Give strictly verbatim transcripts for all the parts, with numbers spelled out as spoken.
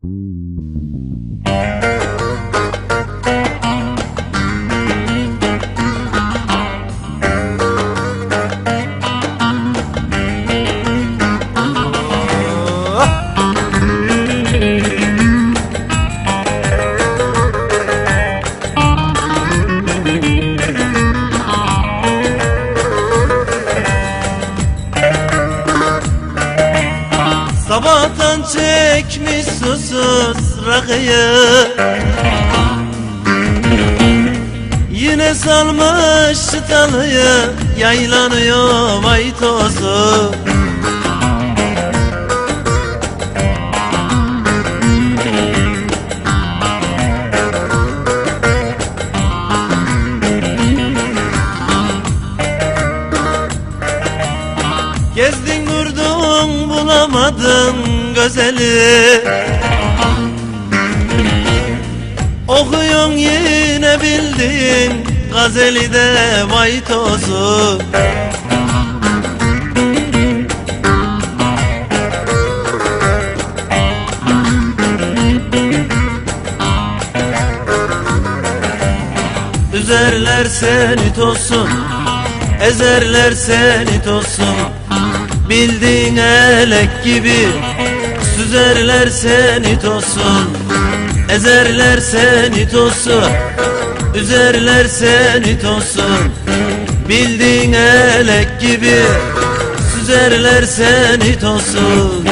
Sabahtan çekmiş susuz rakıyı, yine salmış çıtalıyı, yaylanıyor vay tozu. Gezdin durdun bulamadın gözeli, okuyorsun yine bildiğin gazeli de vay tozu. Üzerler seni tosun, ezerler seni tosun, bildiğin elek gibi. Süzerler seni tosun, ezerler seni tosun, üzerler seni tosun, bildiğin elek gibi. Süzerler seni tosun.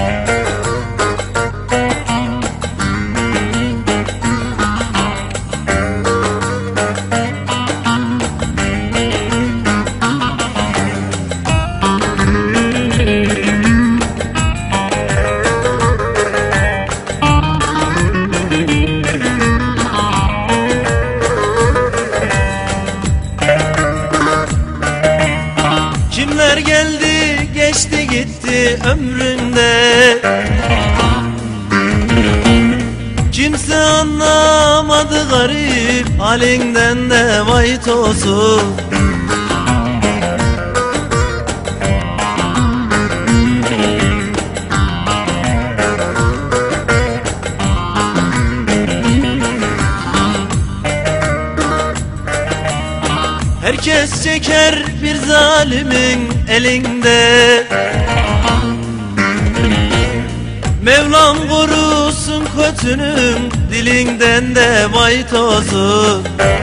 Kimler geldi geçti gitti ömründe, kimse anlamadı garip halinden de vay tozu. Herkes çeker bir zalimin elinde, Mevlam korusun kötünün dilinden de vay tozu.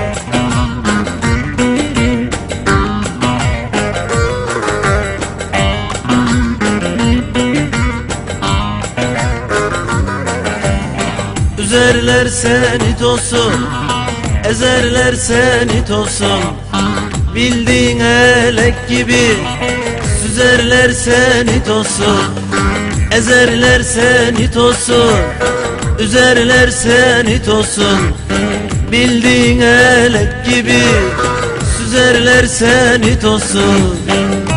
Üzerler seni tosun, ezerler seni tosun, bildiğin elek gibi. Süzerler seni tosun, ezerler seni tosun, üzerler seni tosun, bildiğin elek gibi. Süzerler seni tosun.